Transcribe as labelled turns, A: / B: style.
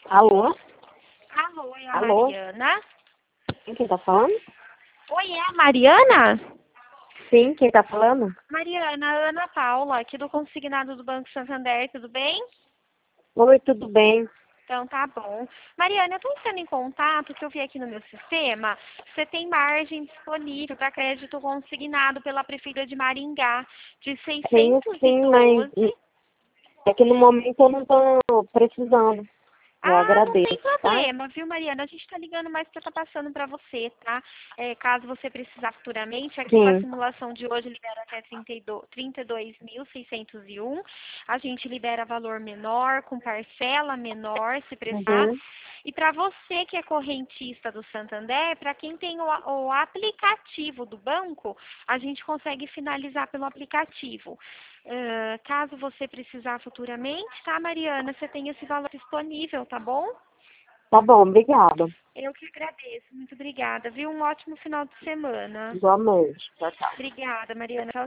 A: Alô?
B: Alô, é a
A: Alô?
B: Mariana?
A: Quem tá falando?
B: Oi, é a Mariana?
A: Sim, quem tá falando?
B: Mariana, Ana Paula, aqui do Consignado do Banco Santander, tudo bem?
A: Oi, tudo bem?
B: Então tá bom. Mariana, eu estou entrando em contato, que eu vi aqui no meu sistema, você tem margem disponível para crédito consignado pela Prefeitura de Maringá de
A: Tenho sim, mas
B: 612.
A: é que no momento eu não tô precisando. Eu
B: Ah, não
A: agradeço,
B: tem
A: tá?
B: problema, viu, Mariana? A gente está ligando mais para estar passando para você, tá? Caso você precisar futuramente, aqui com a
A: Sim.
B: simulação de hoje libera até 32.601. A gente libera valor menor, com parcela menor, se precisar.
A: Uhum.
B: E para você que é correntista do Santander, para quem tem o aplicativo do banco, a gente consegue finalizar pelo aplicativo. Caso você precisar futuramente, tá, Mariana? Você tem esse valor disponível, tá bom?
A: Tá bom, obrigada.
B: Eu que agradeço. Muito obrigada, viu? Um ótimo final de semana.
A: Igualmente. Tchau, tchau.
B: Obrigada, Mariana.